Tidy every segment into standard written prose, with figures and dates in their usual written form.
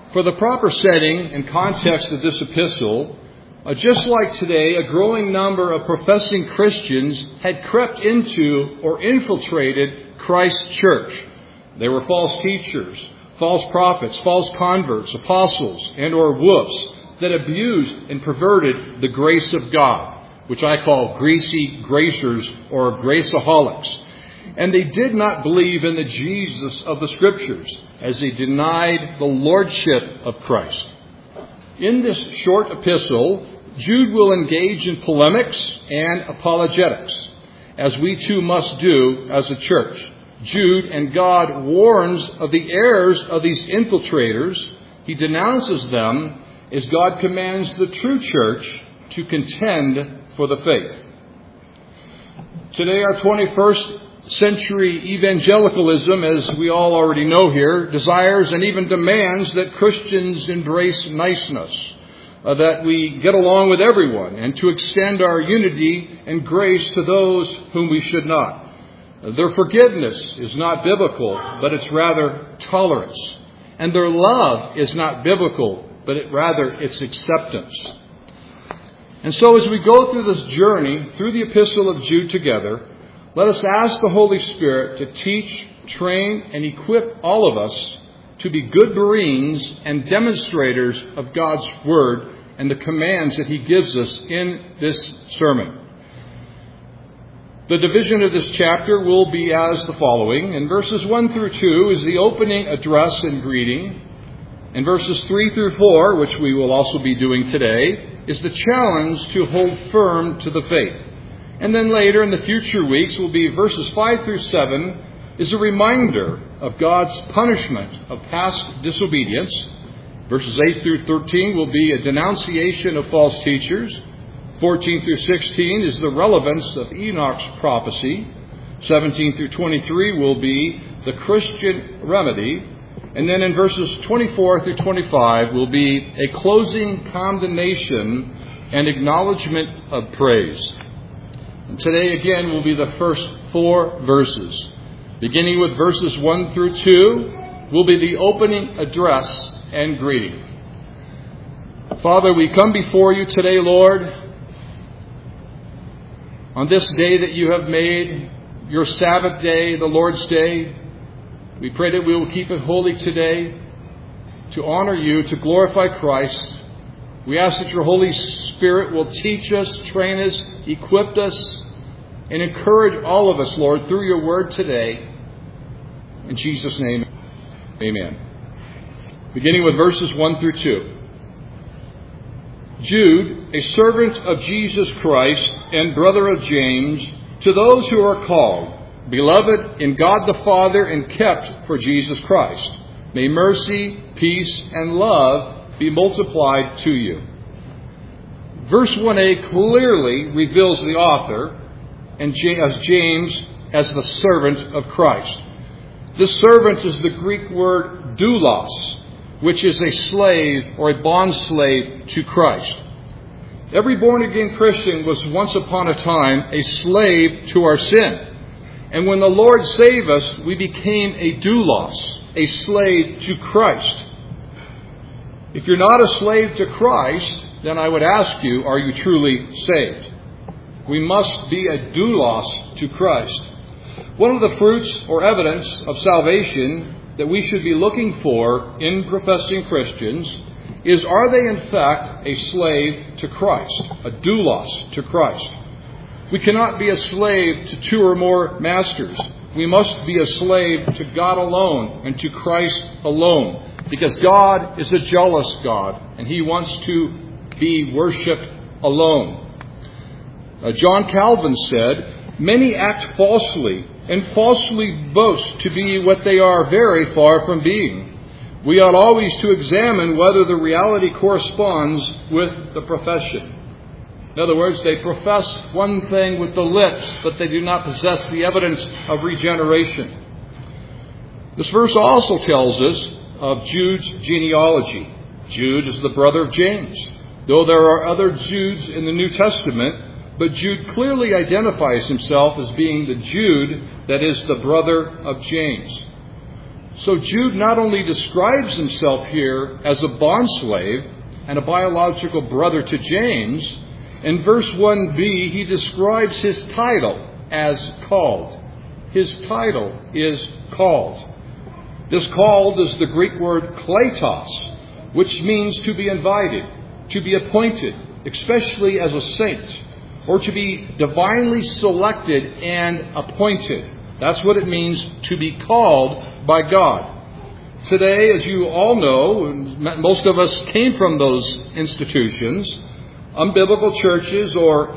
For the proper setting and context of this epistle, just like today, a growing number of professing Christians had crept into or infiltrated Christ's church. They were false teachers, false prophets, false converts, apostles, and or wolves that abused and perverted the grace of God, which I call greasy gracers or graceaholics. And they did not believe in the Jesus of the Scriptures, as they denied the lordship of Christ. In this short epistle, Jude will engage in polemics and apologetics, as we too must do as a church. Jude and God warns of the errors of these infiltrators. He denounces them as God commands the true church to contend for the faith. Today, our 21st century evangelicalism, as we all already know here, desires and even demands that Christians embrace niceness, that we get along with everyone, and to extend our unity and grace to those whom we should not. Their forgiveness is not biblical, but it's rather tolerance. And their love is not biblical, but it's acceptance. And so as we go through this journey, through the epistle of Jude together, let us ask the Holy Spirit to teach, train, and equip all of us to be good Bereans and demonstrators of God's Word and the commands that He gives us in this sermon. The division of this chapter will be as the following. In verses 1 through 2 is the opening address and greeting. In verses 3 through 4, which we will also be doing today, is the challenge to hold firm to the faith. And then later in the future weeks will be verses 5 through 7 is a reminder of God's punishment of past disobedience. Verses 8 through 13 will be a denunciation of false teachers. 14 through 16 is the relevance of Enoch's prophecy. 17 through 23 will be the Christian remedy. And then in verses 24 through 25 will be a closing condemnation and acknowledgement of praise. And today again will be the first 4 verses. Beginning with verses 1 through 2 will be the opening address and greeting. Father, we come before you today, Lord, on this day that you have made, your Sabbath day, the Lord's day. We pray that we will keep it holy today to honor you, to glorify Christ. We ask that your Holy Spirit will teach us, train us, equip us, and encourage all of us, Lord, through your word today. In Jesus' name, amen. Beginning with verses 1 through 2. Jude, a servant of Jesus Christ and brother of James, to those who are called, beloved in God the Father and kept for Jesus Christ, may mercy, peace, and love be multiplied to you. Verse 1a clearly reveals the author, and as James as the servant of Christ. This servant is the Greek word doulos, which is a slave or a bondslave to Christ. Every born-again Christian was once upon a time a slave to our sin. And when the Lord saved us, we became a doulos, a slave to Christ. If you're not a slave to Christ, then I would ask you, are you truly saved? We must be a doulos to Christ. One of the fruits or evidence of salvation that we should be looking for in professing Christians is, are they in fact a slave to Christ, a doulos to Christ? We cannot be a slave to 2 or more masters. We must be a slave to God alone and to Christ alone, because God is a jealous God and He wants to be worshipped alone. John Calvin said, "Many act falsely and falsely boast to be what they are very far from being. We ought always to examine whether the reality corresponds with the profession." In other words, they profess one thing with the lips, but they do not possess the evidence of regeneration. This verse also tells us of Jude's genealogy. Jude is the brother of James. Though there are other Judes in the New Testament, but Jude clearly identifies himself as being the Jude that is the brother of James. So Jude not only describes himself here as a bondslave and a biological brother to James, in verse 1b he describes his title as called. His title is called. This called is the Greek word kletos, which means to be invited, to be appointed, especially as a saint, or to be divinely selected and appointed. That's what it means to be called by God. Today, as you all know, most of us came from those institutions. Unbiblical churches or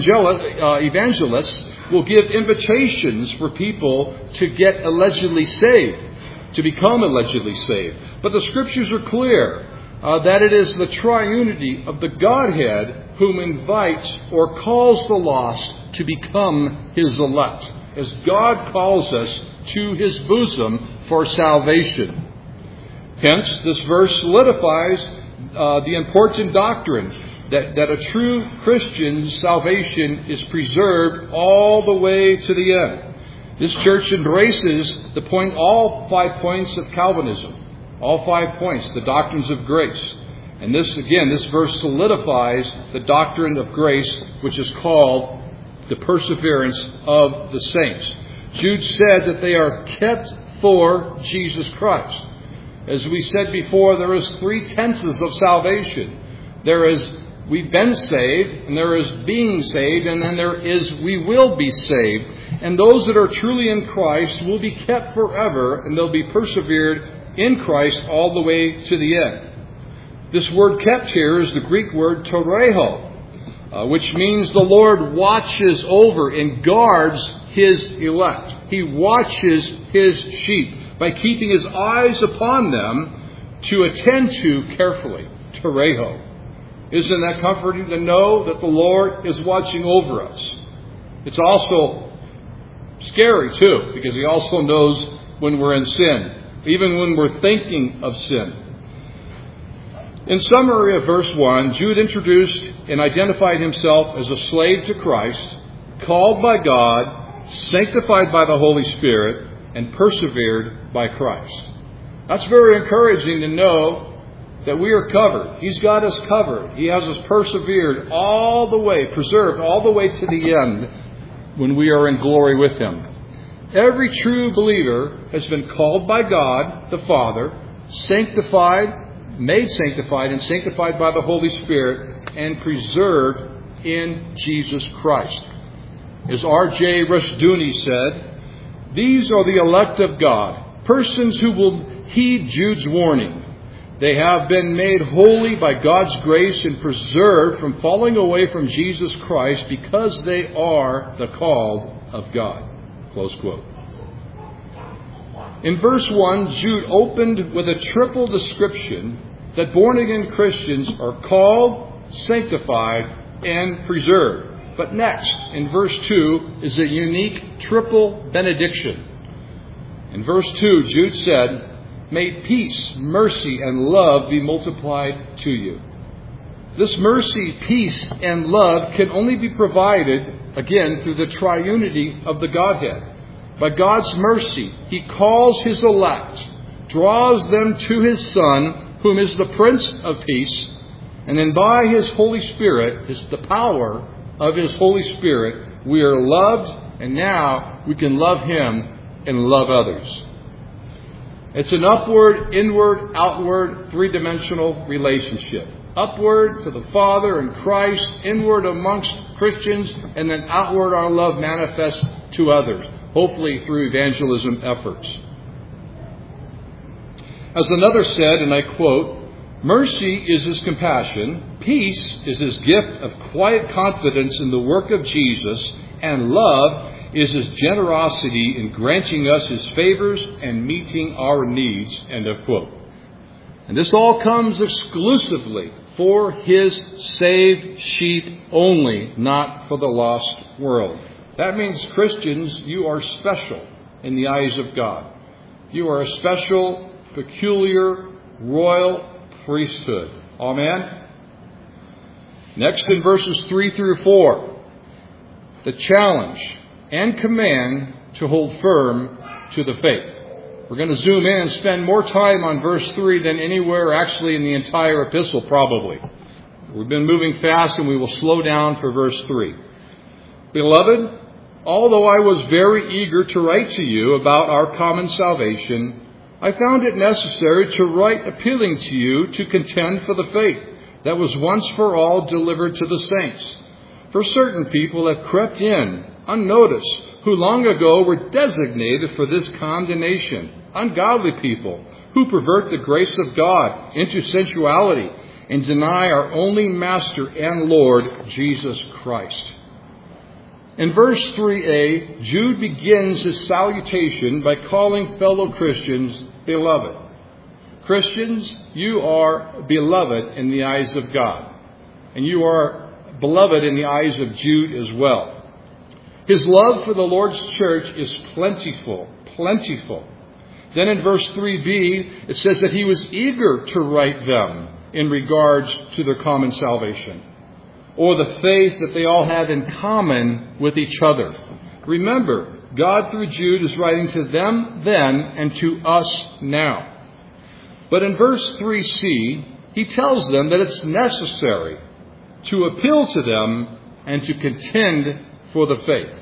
evangelists will give invitations for people to get allegedly saved, to become allegedly saved. But the Scriptures are clear that it is the triunity of the Godhead whom invites or calls the lost to become His elect, as God calls us to His bosom for salvation. Hence, this verse solidifies the important doctrine that a true Christian's salvation is preserved all the way to the end. This church embraces all 5 points of Calvinism, all 5 points, the doctrines of grace. And this verse solidifies the doctrine of grace, which is called the perseverance of the saints. Jude said that they are kept for Jesus Christ. As we said before, there is 3 tenses of salvation. There is we've been saved, and there is being saved, and then there is we will be saved. And those that are truly in Christ will be kept forever, and they'll be persevered in Christ all the way to the end. This word kept here is the Greek word toreho, which means the Lord watches over and guards His elect. He watches His sheep by keeping His eyes upon them to attend to carefully. Toreho. Isn't that comforting to know that the Lord is watching over us? It's also scary too, because He also knows when we're in sin, even when we're thinking of sin. In summary of verse 1, Jude introduced and identified himself as a slave to Christ, called by God, sanctified by the Holy Spirit, and persevered by Christ. That's very encouraging to know that we are covered. He's got us covered. He has us persevered all the way, preserved all the way to the end when we are in glory with Him. Every true believer has been called by God the Father, made sanctified and sanctified by the Holy Spirit, and preserved in Jesus Christ. As R.J. Rushdoony said, these are the elect of God, persons who will heed Jude's warning. They have been made holy by God's grace and preserved from falling away from Jesus Christ because they are the called of God. Close quote. In verse 1, Jude opened with a triple description that born-again Christians are called, sanctified, and preserved. But next, in verse 2, is a unique triple benediction. In verse 2, Jude said, "May peace, mercy, and love be multiplied to you." This mercy, peace, and love can only be provided, again, through the triunity of the Godhead. By God's mercy, He calls His elect, draws them to His Son, whom is the Prince of Peace, and then by His Holy Spirit, the power of His Holy Spirit, we are loved, and now we can love Him and love others. It's an upward, inward, outward, three-dimensional relationship. Upward to the Father and Christ, inward amongst Christians, and then outward our love manifests to others, hopefully through evangelism efforts. As another said, and I quote, "Mercy is His compassion, peace is His gift of quiet confidence in the work of Jesus, and love is His generosity in granting us His favors and meeting our needs." End of quote. And this all comes exclusively for His saved sheep only, not for the lost world. That means, Christians, you are special in the eyes of God. You are a special, peculiar, royal priesthood. Amen? Next, in verses 3 through 4, the challenge and command to hold firm to the faith. We're going to zoom in and spend more time on verse 3 than anywhere actually in the entire epistle, probably. We've been moving fast, and we will slow down for verse 3. Beloved, although I was very eager to write to you about our common salvation, I found it necessary to write appealing to you to contend for the faith that was once for all delivered to the saints. For certain people have crept in, unnoticed, who long ago were designated for this condemnation, ungodly people, who pervert the grace of God into sensuality and deny our only Master and Lord, Jesus Christ. In verse 3a, Jude begins his salutation by calling fellow Christians beloved. Christians, you are beloved in the eyes of God. And you are beloved in the eyes of Jude as well. His love for the Lord's church is plentiful, plentiful. Then in verse 3b, it says that he was eager to write them in regards to their common salvation, or the faith that they all have in common with each other. Remember, God through Jude is writing to them then and to us now. But in verse 3c, he tells them that it's necessary to appeal to them and to contend for the faith.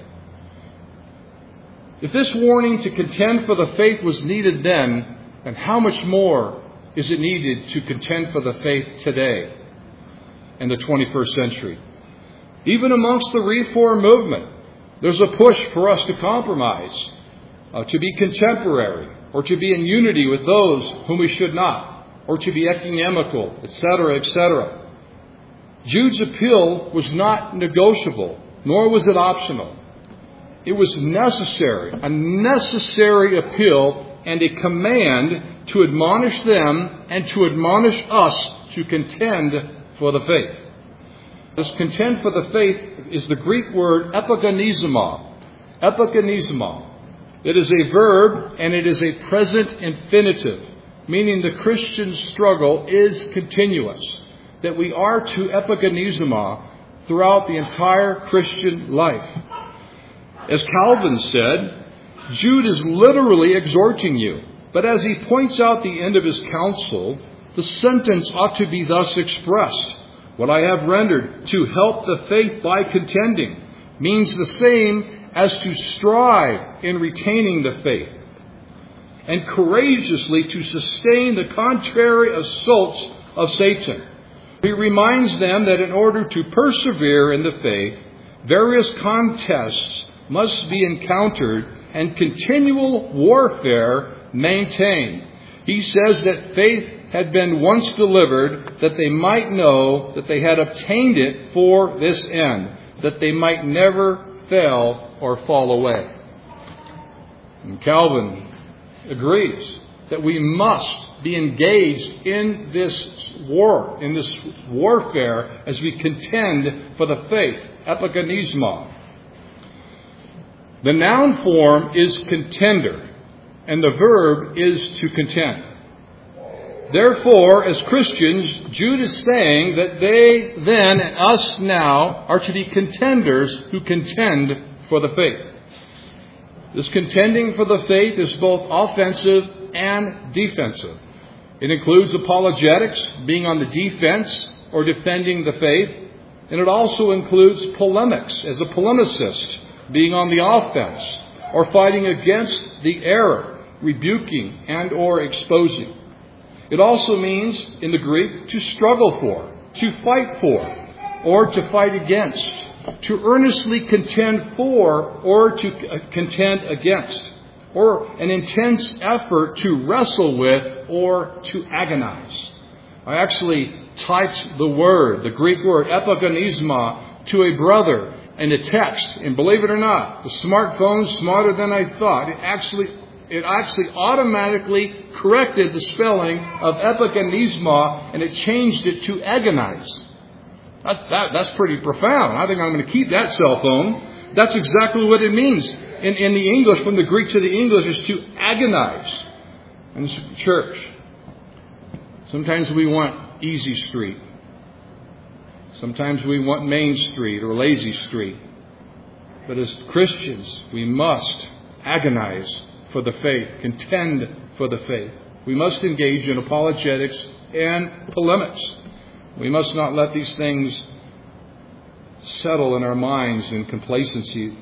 If this warning to contend for the faith was needed then, how much more is it needed to contend for the faith today in the 21st century? Even amongst the Reform movement, there's a push for us to compromise, to be contemporary, or to be in unity with those whom we should not, or to be ecumenical, etc., etc. Jude's appeal was not negotiable, nor was it optional. It was necessary, a necessary appeal and a command to admonish them and to admonish us to contend for the faith. This contend for the faith is the Greek word epigonizomai. Epigonizomai. It is a verb and it is a present infinitive, meaning the Christian struggle is continuous, that we are to epigonizomai throughout the entire Christian life. As Calvin said, Jude is literally exhorting you, but as he points out the end of his counsel, the sentence ought to be thus expressed. What I have rendered, to help the faith by contending, means the same as to strive in retaining the faith, and courageously to sustain the contrary assaults of Satan. He reminds them that in order to persevere in the faith, various contests must be encountered and continual warfare maintained. He says that faith had been once delivered, that they might know that they had obtained it for this end, that they might never fail or fall away. And Calvin agrees that we must be engaged in this war, in this warfare, as we contend for the faith, epigonizomai. The noun form is contender, and the verb is to contend. Therefore, as Christians, Jude is saying that they then and us now are to be contenders who contend for the faith. This contending for the faith is both offensive and defensive. It includes apologetics, being on the defense or defending the faith, and it also includes polemics, as a polemicist, being on the offense or fighting against the error, rebuking and or exposing. It also means, in the Greek, to struggle for, to fight for, or to fight against, to earnestly contend for, or to contend against, or an intense effort to wrestle with, or to agonize. I actually typed the Greek word, epigonizomai, to a brother in a text, and believe it or not, the smartphone's smarter than I thought. It actually automatically corrected the spelling of epigonizomai, and it changed it to agonize. That's pretty profound. I think I'm going to keep that cell phone. That's exactly what it means. In the English, from the Greek to the English, is to agonize. And church, sometimes we want easy street. Sometimes we want Main Street or lazy street. But as Christians, we must agonize for the faith, contend for the faith. We must engage in apologetics and polemics. We must not let these things settle in our minds in complacency.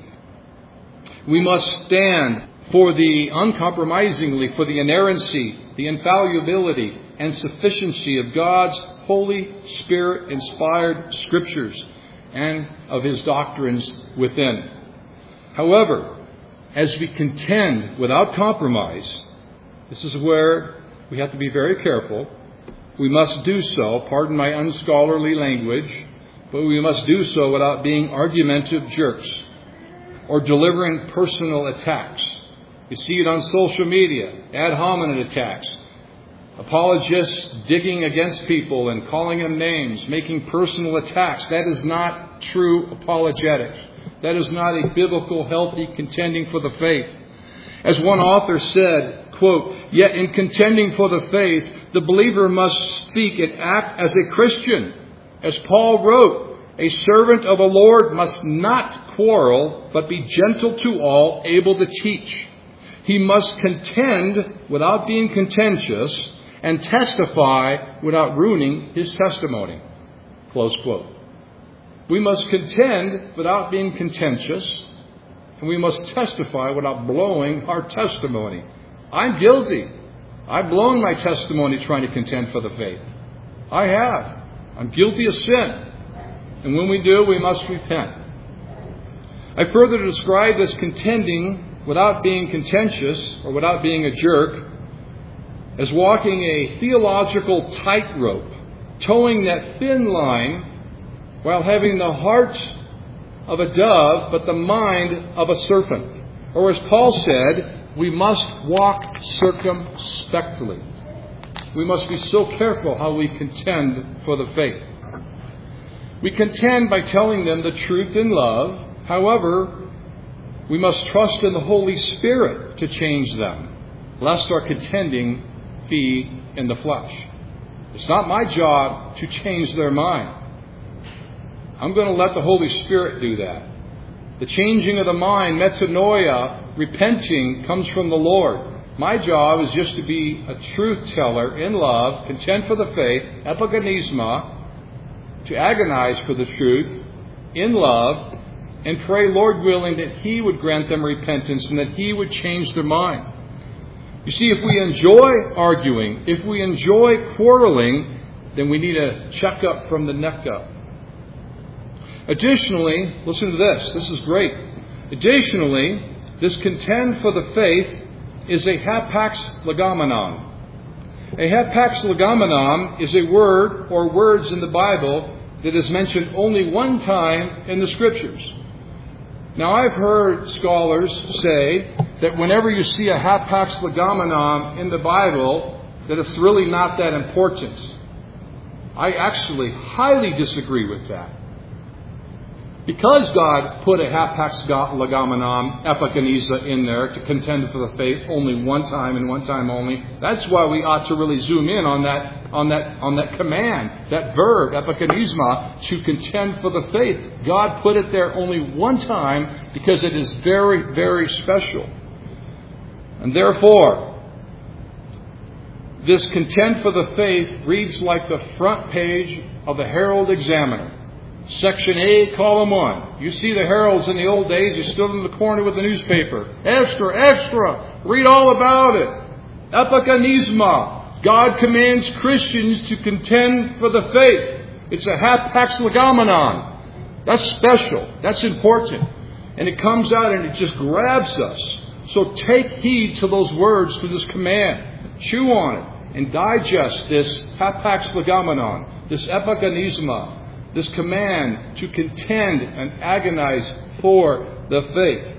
We must stand uncompromisingly for the inerrancy, the infallibility, and sufficiency of God's Holy Spirit-inspired Scriptures and of His doctrines within. However, as we contend without compromise, this is where we have to be very careful. We must do so, pardon my unscholarly language, but we must do so without being argumentative jerks or delivering personal attacks. You see it on social media, ad hominem attacks, apologists digging against people and calling them names, making personal attacks. That is not true apologetics. That is not a biblical, healthy contending for the faith. As one author said, quote, "Yet in contending for the faith, the believer must speak and act as a Christian. As Paul wrote, a servant of the Lord must not quarrel, but be gentle to all, able to teach. He must contend without being contentious and testify without ruining his testimony." Close quote. We must contend without being contentious, and we must testify without blowing our testimony. I'm guilty. I've blown my testimony trying to contend for the faith. I have. I'm guilty of sin. And when we do, we must repent. I further describe this contending without being contentious or without being a jerk as walking a theological tightrope, towing that thin line while having the heart of a dove but the mind of a serpent. Or as Paul said, we must walk circumspectly. We must be so careful how we contend for the faith. We contend by telling them the truth in love. However, we must trust in the Holy Spirit to change them, lest our contending be in the flesh. It's not my job to change their mind. I'm going to let the Holy Spirit do that. The changing of the mind, metanoia, repenting, comes from the Lord. My job is just to be a truth teller in love, contend for the faith, epigenisma, to agonize for the truth in love, and pray, Lord willing, that He would grant them repentance and that He would change their mind. You see, if we enjoy arguing, if we enjoy quarreling, then we need a checkup from the neck up. Additionally, listen to this. This is great. Additionally, this contend for the faith is a hapax legomenon. A hapax legomenon is a word or words in the Bible that is mentioned only one time in the Scriptures. Now, I've heard scholars say that whenever you see a hapax legomenon in the Bible, that it's really not that important. I actually highly disagree with that. Because God put a hapax legomenon, epigenesa, in there to contend for the faith only one time and one time only, that's why we ought to really zoom in on that command, that verb, epigenisma, to contend for the faith. God put it there only one time because it is very, very special. And therefore, this contend for the faith reads like the front page of the Herald Examiner. Section A, column 1. You see the heralds in the old days, you stood in the corner with the newspaper. Extra, extra, read all about it. Epigenisma. God commands Christians to contend for the faith. It's a hapax legomenon. That's special. That's important. And it comes out and it just grabs us. So take heed to those words, to this command. Chew on it and digest this hapax legomenon, this epigenisma, this command to contend and agonize for the faith.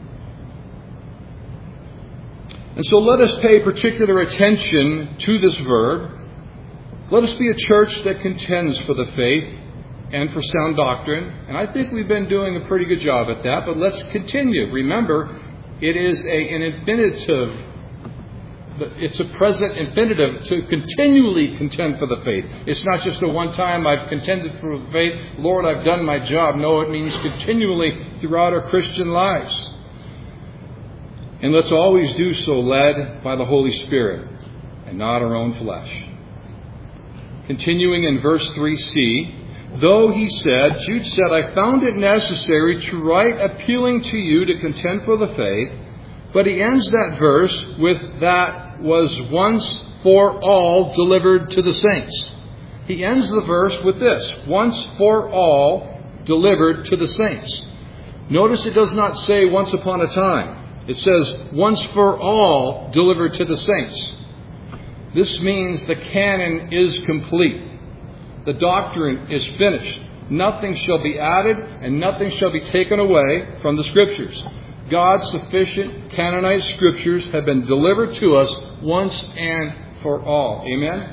And so let us pay particular attention to this verb. Let us be a church that contends for the faith and for sound doctrine. And I think we've been doing a pretty good job at that, but let's continue. Remember, it is an infinitive. It's a present infinitive to continually contend for the faith. It's not just a one time I've contended for the faith, Lord, I've done my job. No, it means continually throughout our Christian lives. And let's always do so led by the Holy Spirit and not our own flesh. Continuing in verse 3c, though he said, Jude said, I found it necessary to write appealing to you to contend for the faith, but he ends that verse with that was once for all delivered to the saints. He ends the verse with this, once for all delivered to the saints. Notice it does not say once upon a time. It says once for all delivered to the saints. This means the canon is complete. The doctrine is finished. Nothing shall be added and nothing shall be taken away from the Scriptures. God's sufficient canonized Scriptures have been delivered to us once and for all. Amen?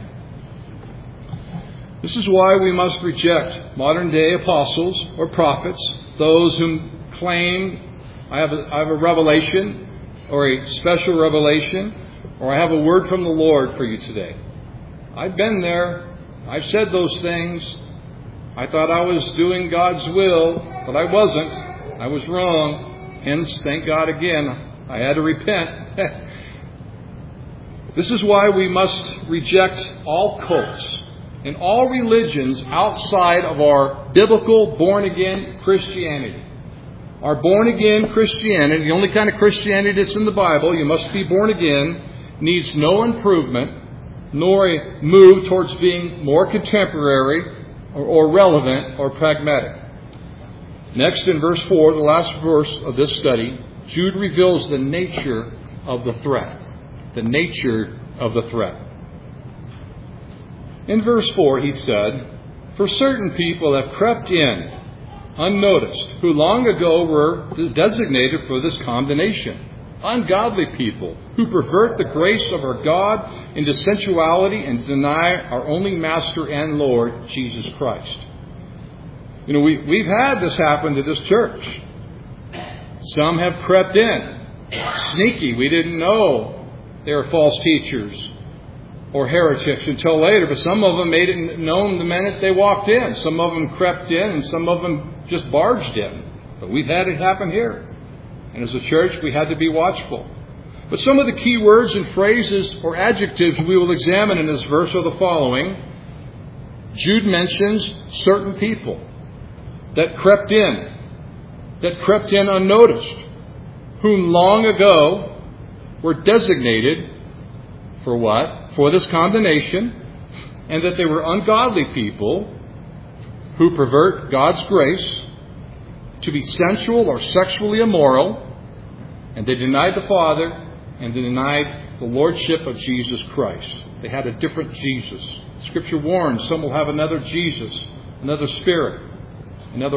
This is why we must reject modern-day apostles or prophets, those who claim, I have a revelation or a special revelation, or I have a word from the Lord for you today. I've been there. I've said those things. I thought I was doing God's will, but I wasn't. I was wrong. Hence, thank God again, I had to repent. This is why we must reject all cults and all religions outside of our biblical born-again Christianity. Our born-again Christianity, the only kind of Christianity that's in the Bible, you must be born again, needs no improvement, nor a move towards being more contemporary or relevant or pragmatic. Next, in verse 4, the last verse of this study, Jude reveals the nature of the threat. The nature of the threat. In verse 4, he said, for certain people have crept in unnoticed, who long ago were designated for this condemnation. Ungodly people who pervert the grace of our God into sensuality and deny our only Master and Lord, Jesus Christ. You know, we've had this happen to this church. Some have crept in. Sneaky. We didn't know they were false teachers or heretics until later, but some of them made it known the minute they walked in. Some of them crept in and some of them just barged in. But we've had it happen here. And as a church, we had to be watchful. But some of the key words and phrases or adjectives we will examine in this verse are the following. Jude mentions certain people that crept in unnoticed, whom long ago were designated for what? For this condemnation, and that they were ungodly people who pervert God's grace to be sensual or sexually immoral, and they denied the Father, and they denied the Lordship of Jesus Christ. They had a different Jesus. Scripture warns some will have another Jesus, another Spirit, another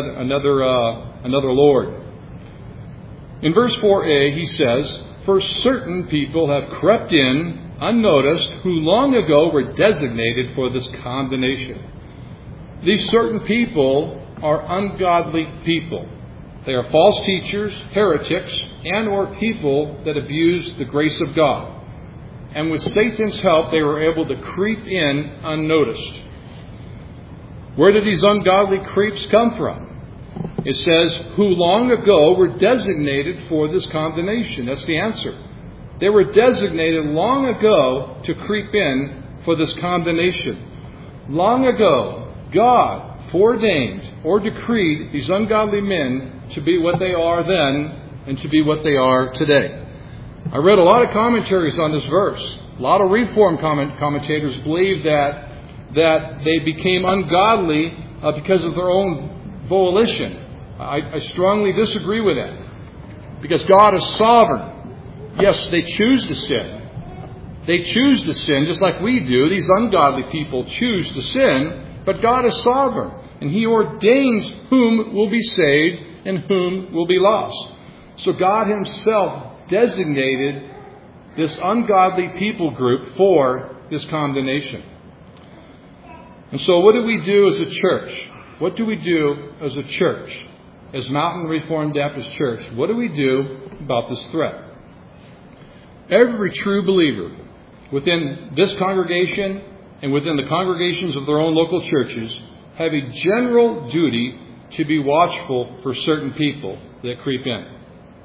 Lord. In verse 4a, he says, for certain people have crept in unnoticed, who long ago were designated for this condemnation. These certain people are ungodly people. They are false teachers, heretics, and or people that abuse the grace of God. And with Satan's help, they were able to creep in unnoticed. Where did these ungodly creeps come from? It says, who long ago were designated for this condemnation. That's the answer. They were designated long ago to creep in for this condemnation. Long ago, God foreordained or decreed these ungodly men to be what they are then and to be what they are today. I read a lot of commentaries on this verse. A lot of Reformed commentators believe that they became ungodly because of their own volition. I strongly disagree with that. Because God is sovereign. Yes, they choose to sin. They choose to sin just like we do. These ungodly people choose to sin. But God is sovereign. And He ordains whom will be saved and whom will be lost. So God Himself designated this ungodly people group for this condemnation. And so what do we do as a church? What do we do as a church? As Mountain Reformed Baptist Church, what do we do about this threat? Every true believer within this congregation and within the congregations of their own local churches have a general duty to be watchful for certain people that creep in.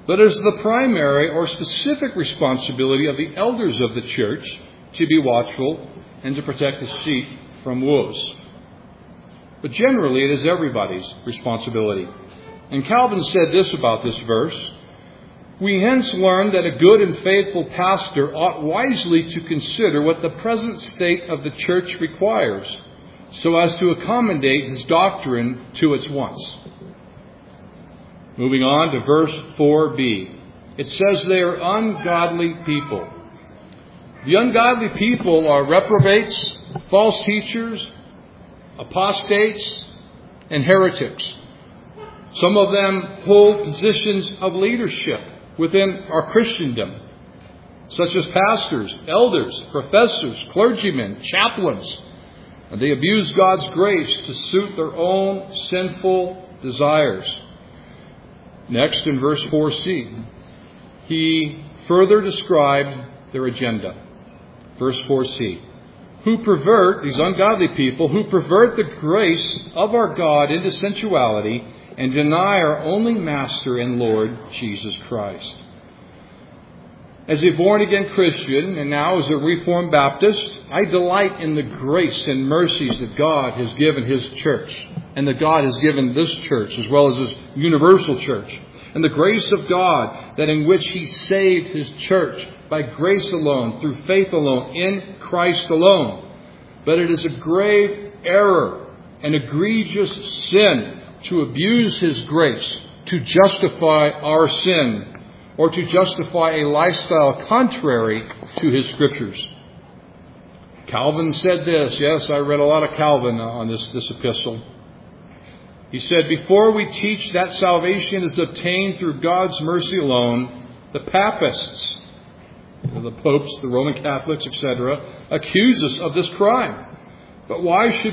but it is the primary or specific responsibility of the elders of the church to be watchful and to protect the sheep from wolves. But generally, it is everybody's responsibility. And Calvin said this about this verse: "We hence learn that a good and faithful pastor ought wisely to consider what the present state of the church requires, so as to accommodate his doctrine to its wants." Moving on to verse 4b. It says they are ungodly people. The ungodly people are reprobates, false teachers, apostates, and heretics. Some of them hold positions of leadership within our Christendom, such as pastors, elders, professors, clergymen, chaplains. And they abuse God's grace to suit their own sinful desires. Next, in verse 4c, he further described their agenda. Verse 4c. These ungodly people who pervert the grace of our God into sensuality and deny our only Master and Lord, Jesus Christ. As a born-again Christian, and now as a Reformed Baptist, I delight in the grace and mercies that God has given His church, and that God has given this church, as well as His universal church, and the grace of God that in which He saved His church by grace alone, through faith alone, in Christ alone. But it is a grave error, an egregious sin, to abuse His grace, to justify our sin, or to justify a lifestyle contrary to His Scriptures. Calvin said this. Yes, I read a lot of Calvin on this epistle. He said, "Before we teach that salvation is obtained through God's mercy alone, the papists," the popes, the Roman Catholics, etc., accuse us of this crime. But why should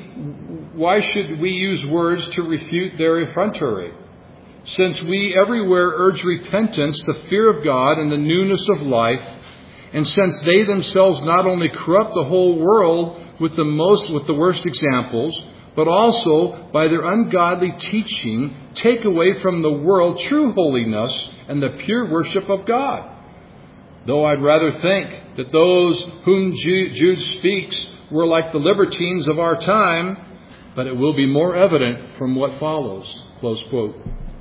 we use words to refute their effrontery? Since we everywhere urge repentance, the fear of God, and the newness of life, and since they themselves not only corrupt the whole world with the worst examples, but also by their ungodly teaching take away from the world true holiness and the pure worship of God. Though I'd rather think that those whom Jude speaks were like the libertines of our time, but it will be more evident from what follows. Close quote.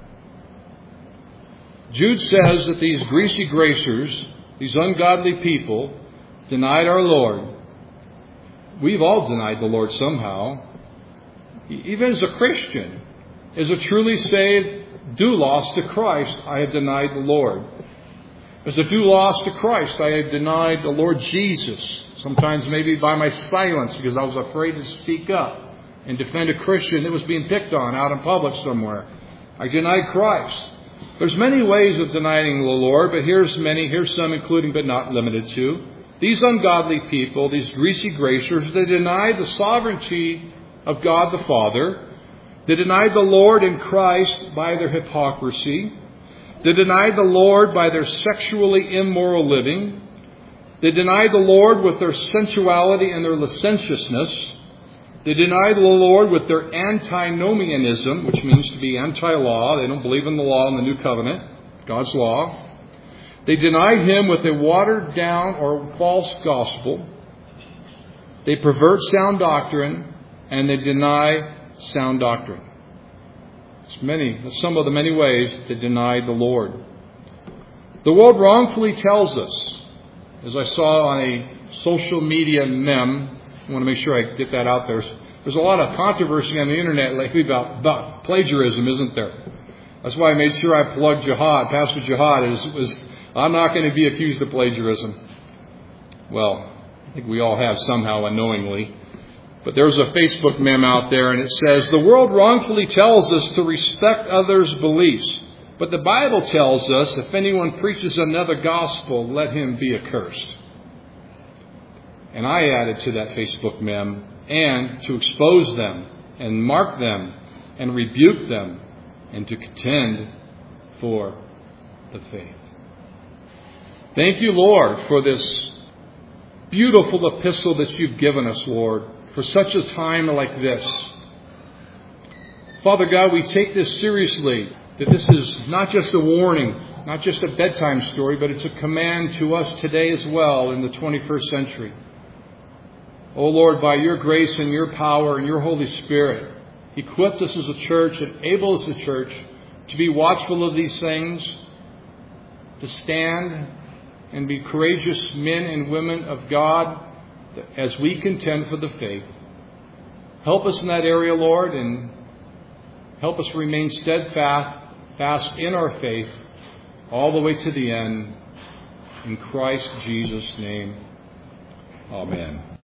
Jude says that these greasy gracers, these ungodly people, denied our Lord. We've all denied the Lord somehow. Even as a Christian, as a truly saved doulos to Christ, I have denied the Lord. As a doulos to Christ, I have denied the Lord Jesus. Sometimes maybe by my silence, because I was afraid to speak up and defend a Christian that was being picked on out in public somewhere. I denied Christ. There's many ways of denying the Lord, but here's some including but not limited to. These ungodly people, these greasy gracers, they denied the sovereignty of God the Father. They denied the Lord in Christ by their hypocrisy. They denied the Lord by their sexually immoral living. They denied the Lord with their sensuality and their licentiousness. They denied the Lord with their antinomianism, which means to be anti-law. They don't believe in the law in the New Covenant, God's law. They denied Him with a watered-down or false gospel. They pervert sound doctrine, and they deny sound doctrine. It's some of the many ways they denied the Lord. The world wrongfully tells us, as I saw on a social media meme, I want to make sure I get that out there. There's a lot of controversy on the internet lately about plagiarism, isn't there? That's why I made sure I plugged Jihad. Pastor Jihad I'm not going to be accused of plagiarism. Well, I think we all have somehow unknowingly. But there's a Facebook meme out there, and it says, "The world wrongfully tells us to respect others' beliefs. But the Bible tells us, if anyone preaches another gospel, let him be accursed." And I added to that Facebook meme, "and to expose them, and mark them, and rebuke them, and to contend for the faith." Thank you, Lord, for this beautiful epistle that you've given us, Lord, for such a time like this. Father God, we take this seriously, that this is not just a warning, not just a bedtime story, but it's a command to us today as well in the 21st century. Oh Lord, by your grace and your power and your Holy Spirit, equip us as a church, enable us as a church to be watchful of these things, to stand and be courageous men and women of God as we contend for the faith. Help us in that area, Lord, and help us remain steadfast in our faith all the way to the end. In Christ Jesus' name, amen.